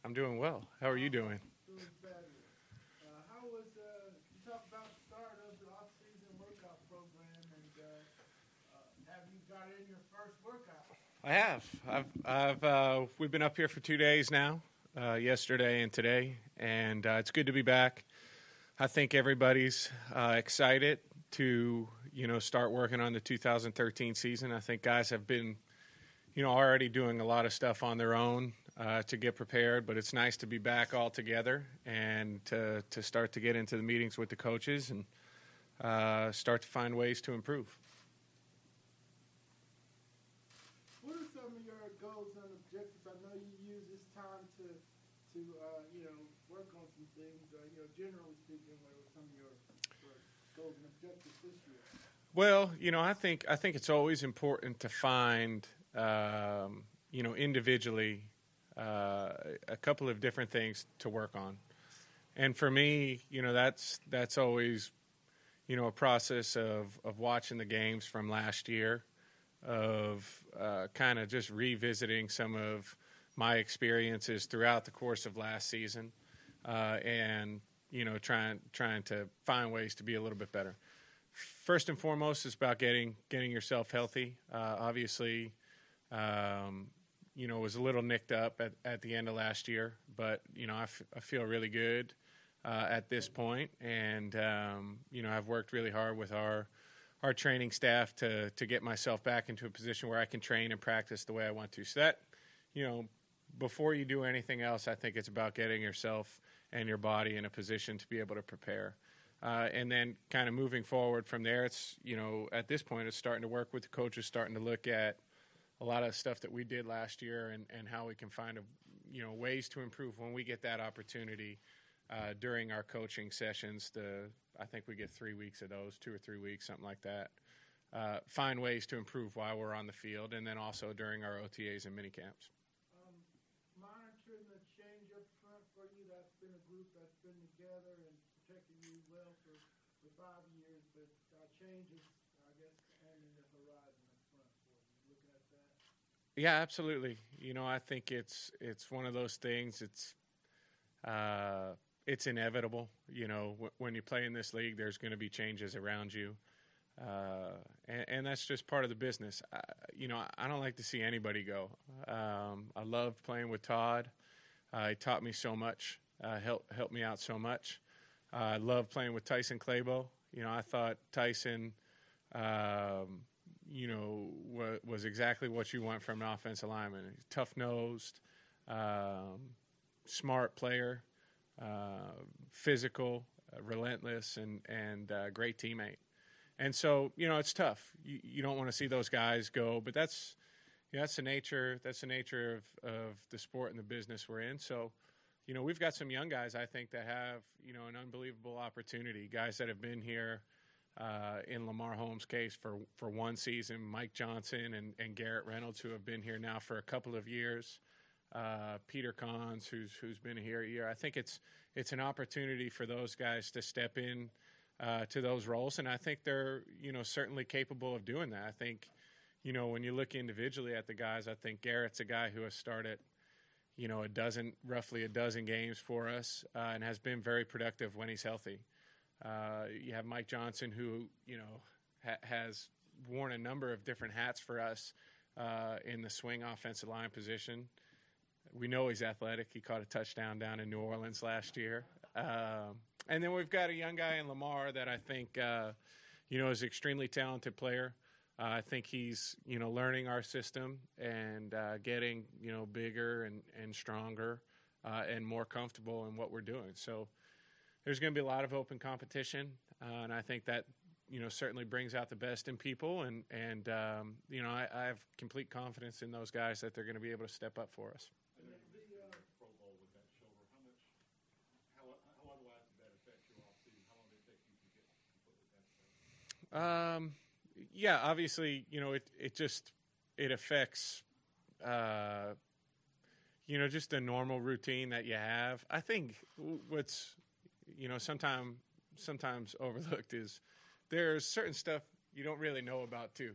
I'm doing well. How are you doing? Doing fabulous. How was you talk about the start of the off-season workout program, and have you got in your first workout? I have. We've been up here for 2 days now, yesterday and today, and it's good to be back. I think everybody's excited to, start working on the 2013 season. I think guys have been, already doing a lot of stuff on their own to get prepared, but it's nice to be back all together and to start to get into the meetings with the coaches and start to find ways to improve. What are some of your goals and objectives? I know you use this time to work on some things. Generally speaking, what are some of your goals and objectives this year? Well, I think it's always important to find, individually, a couple of different things to work on. And for me, that's always, a process of watching the games from last year, of kind of just revisiting some of my experiences throughout the course of last season, and trying to find ways to be a little bit better. First and foremost, it's about getting yourself healthy. Obviously, was a little nicked up at the end of last year, but I feel really good at this point, and I've worked really hard with our training staff to get myself back into a position where I can train and practice the way I want to. So that, before you do anything else, I think it's about getting yourself and your body in a position to be able to prepare. And then kind of moving forward from there, it's, at this point, it's starting to work with the coaches, starting to look at a lot of stuff that we did last year and how we can find, ways to improve when we get that opportunity during our coaching sessions. I think we get 3 weeks of those, 2 or 3 weeks, something like that. Find ways to improve while we're on the field, and then also during our OTAs and mini camps. Monitoring the change up front for you, that's been a group that's been together and protecting you well for 5 years, but changes, I guess, on the horizon up front for you. Looking at that? Yeah, absolutely. I think it's one of those things. It's inevitable. When you play in this league, there's going to be changes around you, and that's just part of the business. I don't like to see anybody go. I loved playing with Todd. He taught me so much, helped me out so much. I love playing with Tyson Clabo. I thought Tyson, was exactly what you want from an offensive lineman. Tough-nosed, smart player, physical, relentless, and great teammate. And so, it's tough. You don't want to see those guys go, but that's the nature. That's the nature of the sport and the business we're in. So, we've got some young guys, I think, that have, an unbelievable opportunity. Guys that have been here in Lamar Holmes' case for one season, Mike Johnson and Garrett Reynolds, who have been here now for a couple of years. Peter Cons, who's been here a year. I think it's an opportunity for those guys to step in to those roles, and I think they're, certainly capable of doing that. I think, when you look individually at the guys, I think Garrett's a guy who has started, roughly a dozen games for us, and has been very productive when he's healthy. You have Mike Johnson, who, has worn a number of different hats for us in the swing offensive line position. We know he's athletic. He caught a touchdown down in New Orleans last year. And then we've got a young guy in Lamar that I think, is an extremely talented player. I think he's, learning our system and getting, bigger and stronger and more comfortable in what we're doing. So there's going to be a lot of open competition, and I think that, certainly brings out the best in people. And I have complete confidence in those guys that they're going to be able to step up for us. Pro Bowl with that shoulder, how otherwise did that affect your offseason? How long did it take you to get completely back? Yeah, obviously, it affects, just the normal routine that you have. I think what's, sometimes overlooked is there's certain stuff, you don't really know about too,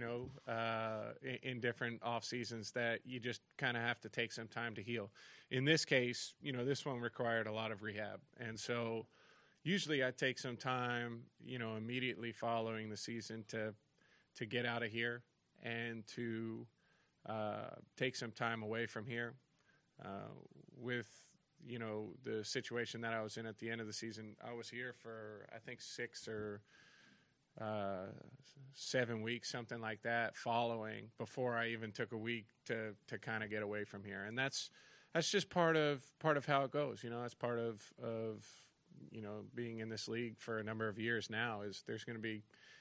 in different off seasons that you just kind of have to take some time to heal. In this case, this one required a lot of rehab. And so usually I take some time, immediately following the season to get out of here and to take some time away from here. With, the situation that I was in at the end of the season, I was here for, I think, 6 or 7 weeks, something like that, before I even took a week to kind of get away from here. And that's just part of how it goes. That's part of being in this league for a number of years now, is there's going to be,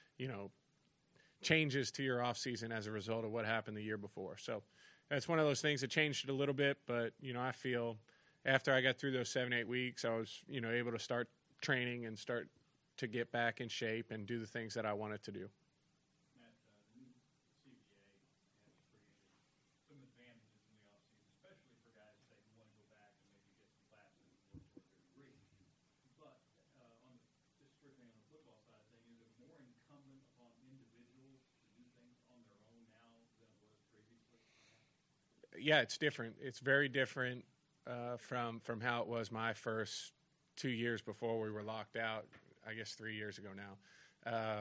changes to your off season as a result of what happened the year before. So that's one of those things that changed it a little bit, but, I feel after I got through those 7-8 weeks, I was, able to start training and start to get back in shape and do the things that I wanted to do. Matt, the new CBA has created some advantages in the offseason, especially for guys that want to go back and maybe get some classes and work toward their degree. But just strictly on the football side of things, is it more incumbent upon individuals to do things on their own now than it was previously? Yeah, it's different. It's very different from how it was my first 2 years before we were locked out. I guess 3 years ago now.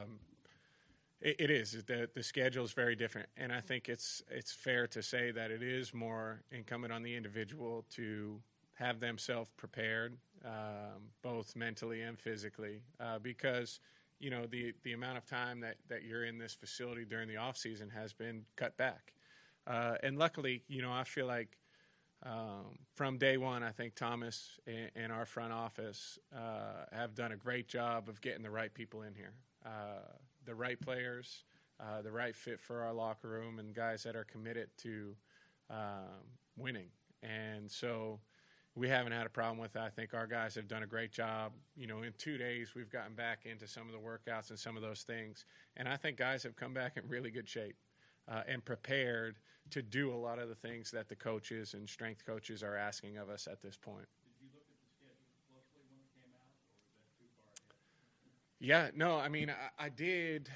It is. The schedule is very different, and I think it's fair to say that it is more incumbent on the individual to have themselves prepared, both mentally and physically, because the amount of time that you're in this facility during the off season has been cut back, and luckily, I feel like. From day one, I think Thomas and our front office have done a great job of getting the right people in here, the right players, the right fit for our locker room, and guys that are committed to winning. And so we haven't had a problem with it. I think our guys have done a great job. In 2 days, we've gotten back into some of the workouts and some of those things. And I think guys have come back in really good shape and prepared to do a lot of the things that the coaches and strength coaches are asking of us at this point. Did you look at the schedule closely when it came out, or was that too far ahead? Yeah, no, I mean, I did.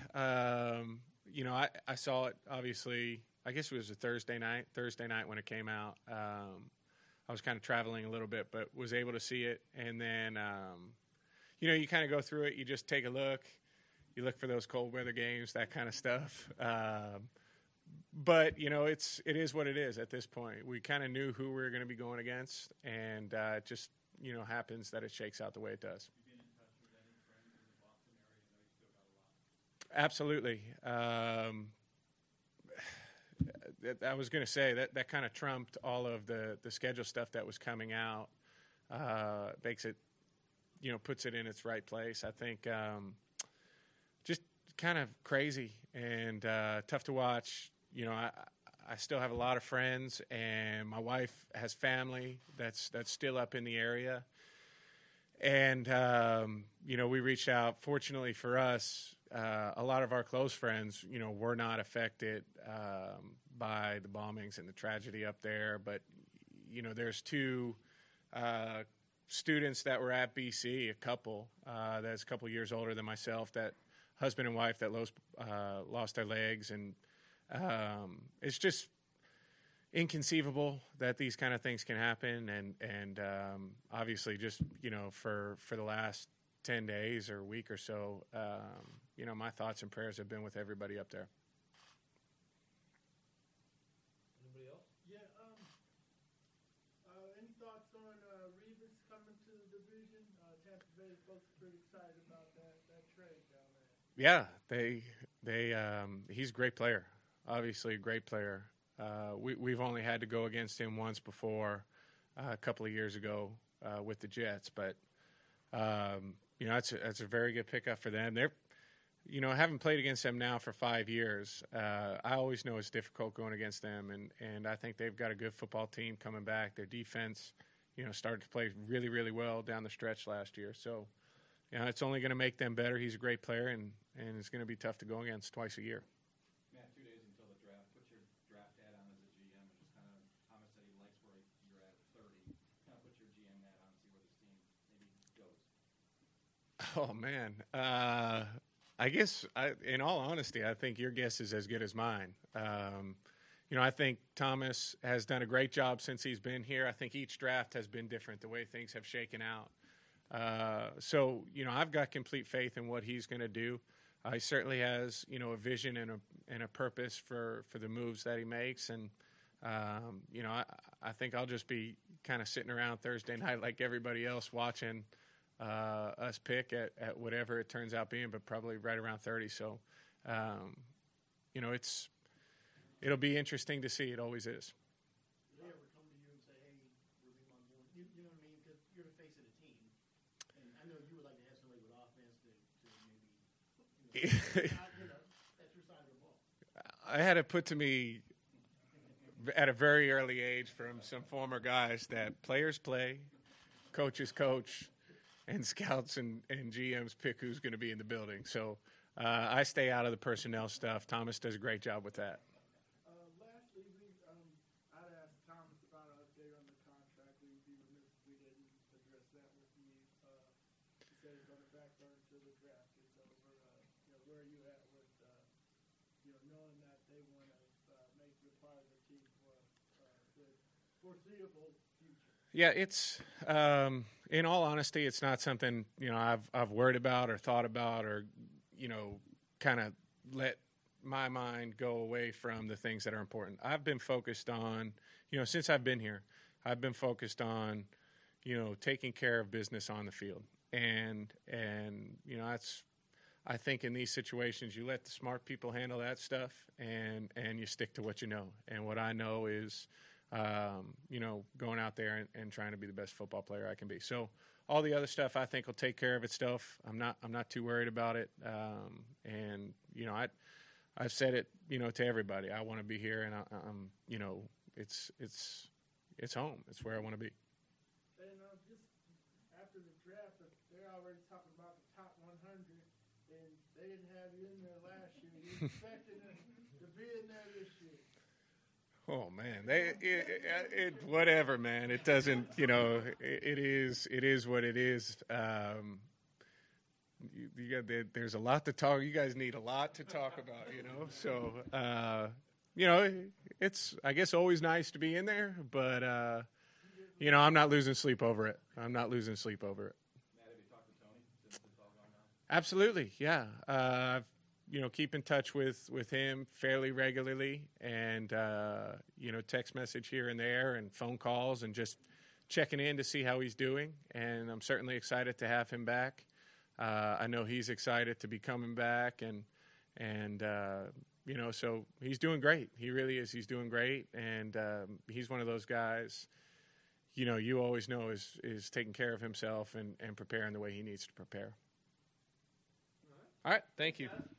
I saw it, obviously, I guess it was a Thursday night when it came out. I was kind of traveling a little bit, but was able to see it. And then, you kind of go through it. You just take a look. You look for those cold weather games, that kind of stuff. But, it is what it is at this point. We kind of knew who we were going to be going against, and it just, happens that it shakes out the way it does. You been in touch with any friends in the Boston area? I know you still got a lot. Absolutely. I was going to say that kind of trumped all of the schedule stuff that was coming out, makes it, puts it in its right place. I think just kind of crazy and tough to watch. I still have a lot of friends, and my wife has family that's still up in the area. And, we reached out. Fortunately for us, a lot of our close friends, were not affected by the bombings and the tragedy up there. But, there's 2 students that were at BC, a couple that's a couple years older than myself, that husband and wife that lost their legs. And it's just inconceivable that these kind of things can happen. And obviously just, for the last 10 days or a week or so, my thoughts and prayers have been with everybody up there. Anybody else? Yeah, any thoughts on Revis coming to the division? Tampa Bay folks are pretty excited about that trade down there. Yeah, he's a great player. Obviously a great player. We've only had to go against him once before, a couple of years ago with the Jets, but that's a very good pickup for them. They're, I haven't played against them now for 5 years. I always know it's difficult going against them, and I think they've got a good football team coming back. Their defense, started to play really, really well down the stretch last year. So, it's only going to make them better. He's a great player, and it's going to be tough to go against twice a year. Matt, 2 days until the draft. What's your draft hat on as a GM? And just kind of, Thomas said he likes where you're at 30. Kind of put your GM hat on, see where this team maybe goes. Oh, man. I guess, in all honesty, I think your guess is as good as mine. I think Thomas has done a great job since he's been here. I think each draft has been different, the way things have shaken out. So I've got complete faith in what he's going to do. He certainly has, a vision and a purpose for the moves that he makes. And, I think I'll just be kind of sitting around Thursday night like everybody else watching us pick at whatever it turns out being, but probably right around 30. So, it'll be interesting to see. It always is. Do they ever come to you and say, hey, we're bringing on board? You know what I mean? Because you're the face of the team. And I know you would like to have somebody with offense to maybe, that's your side of the ball. I had it put to me at a very early age from some former guys that players play, coaches coach, and scouts and GMs pick who's going to be in the building. So I stay out of the personnel stuff. Thomas does a great job with that. Lastly, I'd asked Thomas about an update on the contract. We would be remiss if we didn't address that with you. He said he's on the back burner until the draft is over. Where are you at with, knowing that they want to make you part of the team for the foreseeable future? Yeah, it's in all honesty, it's not something I've worried about or thought about or kind of let my mind go away from the things that are important. I've been focused on, since I've been here, I've been focused on, taking care of business on the field, and that's. I think in these situations, you let the smart people handle that stuff, and you stick to what you know. And what I know is, going out there and trying to be the best football player I can be. So all the other stuff I think will take care of itself. I'm not too worried about it. And I've said it, to everybody. I want to be here, and I'm, it's home. It's where I want to be. And just after the draft, they're already talking about the top 100. And they didn't have you in there last year. You expecting to be in there this year? Oh man, whatever, man. It doesn't, it is what it is. There's a lot to talk. You guys need a lot to talk about, So, it's I guess always nice to be in there, but I'm not losing sleep over it. Matt, have you talked to Tony since it's all gone now? Absolutely, yeah. Keep in touch with him fairly regularly, and text message here and there, and phone calls, and just checking in to see how he's doing. And I'm certainly excited to have him back. I know he's excited to be coming back, and so he's doing great. He really is. He's doing great, and he's one of those guys. You always know is taking care of himself and preparing the way he needs to prepare. All right. Thank you.